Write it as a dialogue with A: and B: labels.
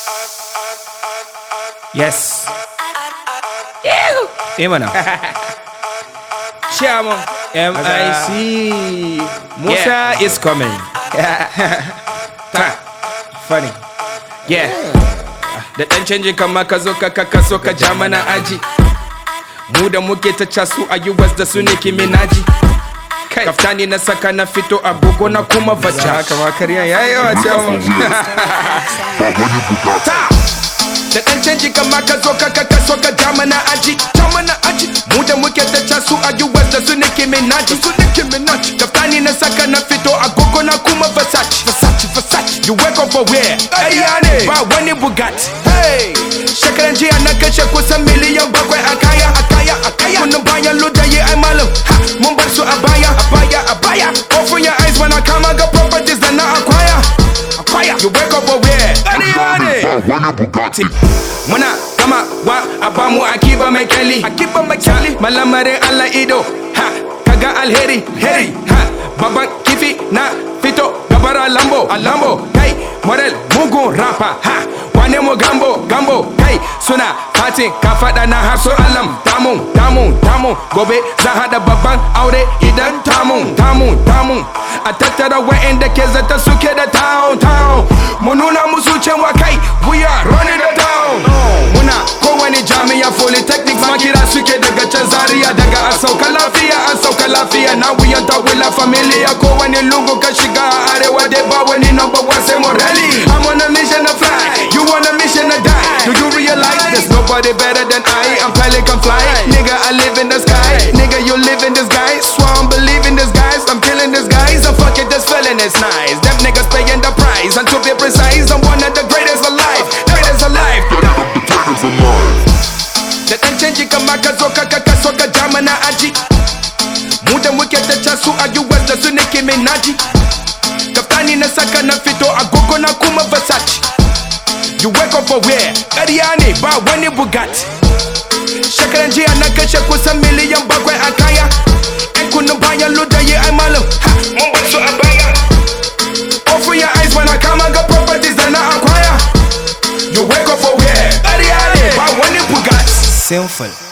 A: Yes. Mana? Chamo. MIC. Musa is coming. Funny. Yeah. Da ɗan canji kama ka zo ka so ka ja mana aji. Mu da muke ta casu a US da su Nicki Minaji. Kaftani na saka na fito agogo na kuma vacha. Haka ma karyan yayi yawa chamo. Da ɗan canji kama ka zo ka ja mana aji. Mu da muke ta casu a US da su Nicki Minaji. Kaftani na saka na fito agogo na kuma Versace. You wake up for where? Ariane ba wani Bugatti. Hey, shekaran jiya na kashe kusan miliyan 7 a kaya. Kunan bayan lodaye ai malam. Mun bar su a baya. Open your eyes when I come and go properties da na acquire. You wake up for where? Ariane ba wani Bugatti. Muna kama wa abamu akiba mai kyali. Malamarin Allah ido. Ha, kaga alheri. Ha, baban kifi na fito. Gabara Lambo, kai model mugun rapper, ha wane mo gambo, kai suna fatin ka fada na har su alam tamun gobe za hada babban aure idan tamun a tattara wa'anda ke zata suke da town mu nuna musu cewa kai we are running the town. Muna kowane jami'a polytechnic makira suke daga can Zaria daga an sauka lafiya na we enter with la familia kowane lungu ka shiga arewa dai ba wani number one sai Morelli. I'm on a mission to fly, you on a mission to die. Do you realize there's nobody better than I? I'm Pelican fly, nigga I live in the sky. Nigga you live in this guy, swan believe in this guys. I'm killing this guys, I'm fucking this feeling it's nice. Them niggas paying the price, and to be precise I'm one of the greatest alive. Da ɗan canji kama ka zo ka ja mana aji. Mu da muke ta casu a US da su Nicki Minaji. Kaftani na saka na fito agogo na kuma Versace. You wake up for where? Ariane ba wani Bugatti. Shekaran jiya na kashe kusan miliyan 7 a kaya. Yan kunun bayan lodaye ai malam. Ha, mun bar su a baya. Open your eyes when I come and go properties da na acquire. You wake up for where? Ariane ba wani Bugatti.
B: Simple.